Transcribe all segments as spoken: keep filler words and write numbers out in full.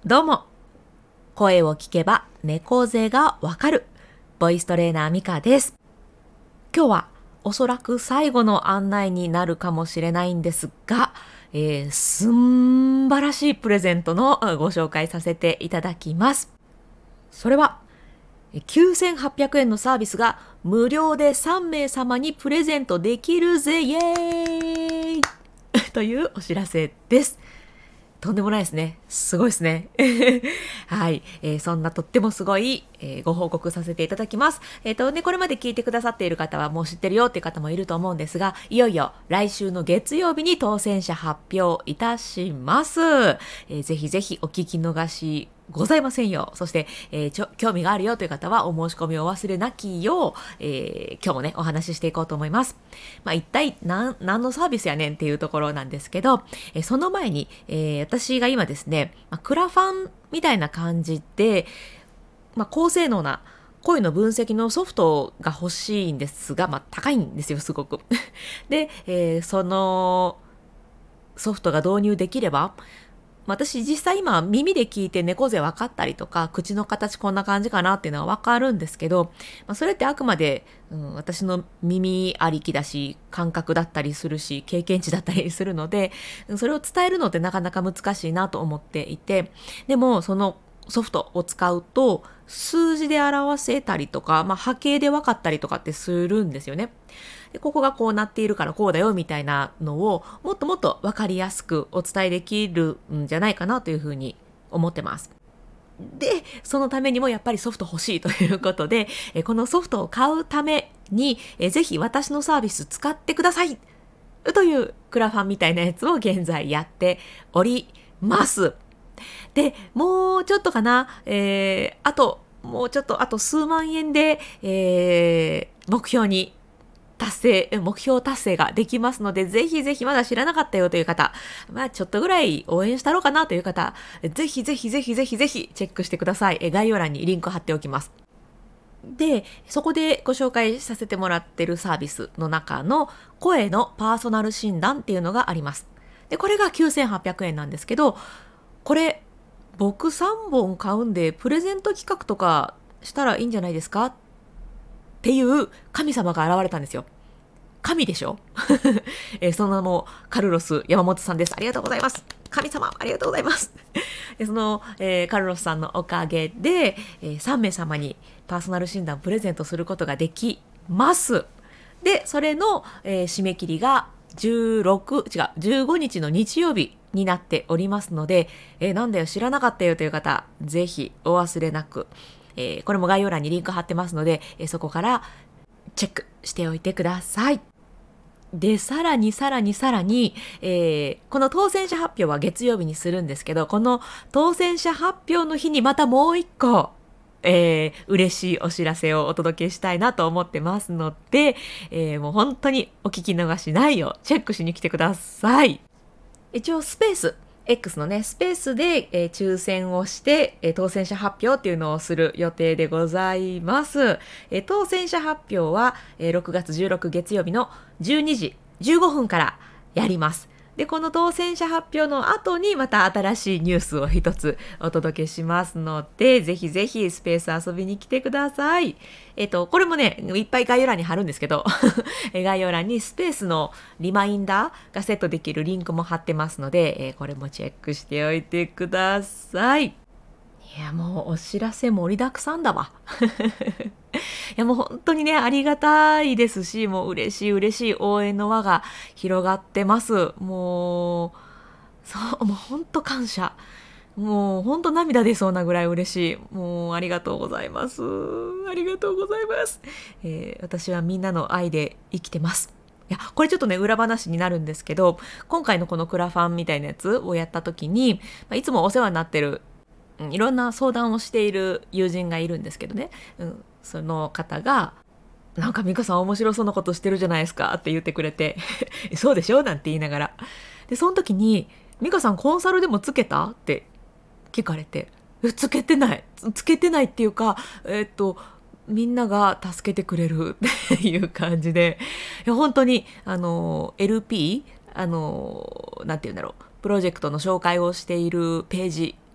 どうも、声を聞けば猫背がわかるボイストレーナーミカです。今日はおそらく最後の案内になるかもしれないんですが、えー、すんばらしいプレゼントのご紹介させていただきます。それはきゅうせんはっぴゃくえんのサービスが無料でさんめい様にプレゼントできるぜイエーイというお知らせです。とんでもないですね。すごいですね。はい、えー、そんなとってもすごい、えー、ご報告させていただきます。えっ、ー、とね、これまで聞いてくださっている方はもう知ってるよっていう方もいると思うんですが、いよいよ来週の月曜日に当選者発表いたします。えー、ぜひぜひお聞き逃しございませんよ。そして、えー、ちょ興味があるよという方はお申し込みをお忘れなきよう、えー、今日もねお話ししていこうと思います。まあ、一体何何のサービスやねんっていうところなんですけど、えー、その前に、えー、私が今ですね、まあ、クラファンみたいな感じで、まあ、高性能な声の分析のソフトが欲しいんですが、まあ、高いんですよすごく。で、えー、そのソフトが導入できれば、私実際今耳で聞いて猫背分かったりとか口の形こんな感じかなっていうのは分かるんですけど、まあ、それってあくまで、うん、私の耳ありきだし感覚だったりするし経験値だったりするので、それを伝えるのってなかなか難しいなと思っていて、でもそのソフトを使うと数字で表せたりとか、まあ、波形で分かったりとかってするんですよね。でここがこうなっているからこうだよみたいなのをもっともっと分かりやすくお伝えできるんじゃないかなというふうに思ってます。で、そのためにもやっぱりソフト欲しいということで、このソフトを買うためにぜひ私のサービス使ってくださいというクラファンみたいなやつを現在やっております。で、もうちょっとかな、えー、あともうちょっとあと数万円で、えー、目標に達成、目標達成ができますので、ぜひぜひまだ知らなかったよという方、まあちょっとぐらい応援したろうかなという方、ぜひぜひぜひぜひぜひチェックしてください。概要欄にリンク貼っておきます。で、そこでご紹介させてもらってるサービスの中の声のパーソナル診断っていうのがあります。で、これがきゅうせんはっぴゃくえんなんですけど、これ僕さんぼん買うんでプレゼント企画とかしたらいいんじゃないですかっていう神様が現れたんですよ。神でしょ、えー、その名もカルロス山本さんです。ありがとうございます。神様ありがとうございます。でその、えー、カルロスさんのおかげで、えー、さんめい様にパーソナル診断プレゼントすることができます。でそれの、えー、締め切りがじゅうろく違うじゅうごにちの日曜日になっておりますので、えー、なんだよ知らなかったよという方ぜひお忘れなく、えー、これも概要欄にリンク貼ってますので、えー、そこからチェックしておいてください。で、さらにさらにさらに、えー、この当選者発表は月曜日にするんですけど、この当選者発表の日にまたもう一個、えー、嬉しいお知らせをお届けしたいなと思ってますので、えー、もう本当にお聞き逃しないようチェックしに来てください。一応スペース、X のね、スペースで、えー、抽選をして、えー、当選者発表っていうのをする予定でございます。えー、当選者発表は、えー、ろくがつじゅうろく月曜日のじゅうにじじゅうごふんからやります。で、この当選者発表の後にまた新しいニュースを一つお届けしますので、ぜひぜひスペース遊びに来てください。えっと、これもね、いっぱい概要欄に貼るんですけど、概要欄にスペースのリマインダーがセットできるリンクも貼ってますので、えこれもチェックしておいてください。いや、もうお知らせ盛りだくさんだわ。いやもう本当にねありがたいですし、もう嬉しい嬉しい応援の輪が広がってます。もうそうもう本当感謝、もう本当涙出そうなぐらい嬉しい。もうありがとうございます。ありがとうございます。えー、私はみんなの愛で生きてます。いやこれちょっとね裏話になるんですけど、今回のこのクラファンみたいなやつをやった時に、まあ、いつもお世話になってるいろんな相談をしている友人がいるんですけどね、うん、その方がなんか美香さん面白そうなことしてるじゃないですかって言ってくれてそうでしょなんて言いながら、でその時に美香さんコンサルでもつけたって聞かれて、つけてないつけてないっていうか、えー、っとみんなが助けてくれるっていう感じで、いや本当にあの エルピー あのなんて言うんだろうプロジェクトの紹介をしているページ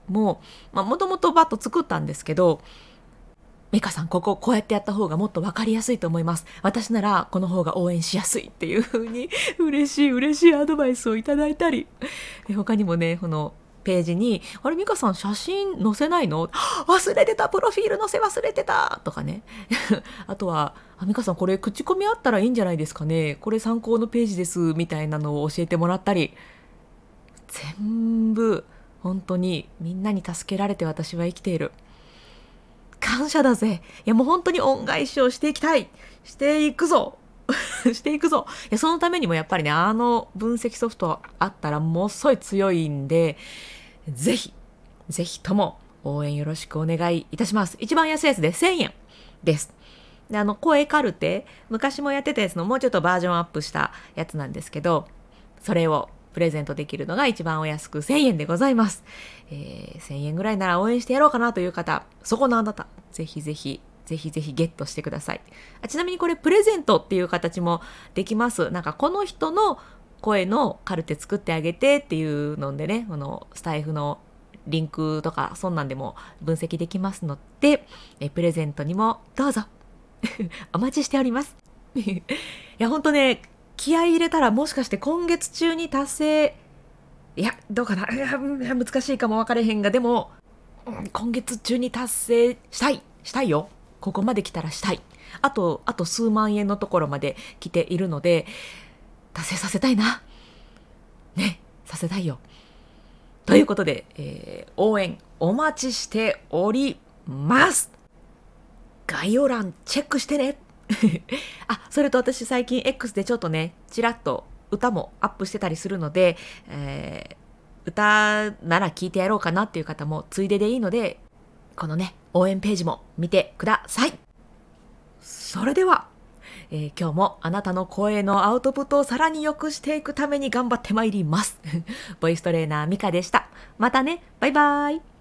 もう、まあ、もともとバット作ったんですけど、ミカさんこここうやってやった方がもっと分かりやすいと思います。私ならこの方が応援しやすいっていう風に嬉しい嬉しいアドバイスをいただいたり、他にもね、このページにあれミカさん写真載せないの？忘れてた、プロフィール載せ忘れてたとかねあとはあミカさんこれ口コミあったらいいんじゃないですかね、これ参考のページですみたいなのを教えてもらったり、全部本当にみんなに助けられて私は生きている。感謝だぜ。いやもう本当に恩返しをしていきたい。していくぞ。していくぞ。いやそのためにもやっぱりね、あの分析ソフトあったらもっそい強いんで、ぜひ、ぜひとも応援よろしくお願いいたします。一番安いやつでせんえんです。で、あの声カルテ、昔もやってたやつのもうちょっとバージョンアップしたやつなんですけど、それをプレゼントできるのが一番お安くせんえんでございます。えー、せんえんぐらいなら応援してやろうかなという方、そこのあなた、ぜひぜひ、ぜひぜひゲットしてください。あ、ちなみにこれプレゼントっていう形もできます。なんかこの人の声のカルテ作ってあげてっていうのでね、このスタイフのリンクとかそんなんでも分析できますので、えプレゼントにもどうぞお待ちしておりますいやほんとね、気合い入れたらもしかして今月中に達成、いやどうかな、いや難しいかも分かれへんが、でも、うん、今月中に達成したいしたいよ。ここまで来たらしたい。あとあと数万円のところまで来ているので達成させたいなね、させたいよということで、えー、応援お待ちしております。概要欄チェックしてねあ、それと私最近 X でちょっとね、ちらっと歌もアップしてたりするので、えー、歌なら聴いてやろうかなっていう方もついででいいので、このね、応援ページも見てください。それでは、えー、今日もあなたの声のアウトプットをさらに良くしていくために頑張ってまいります。ボイストレーナーミカでした。またね、バイバイ。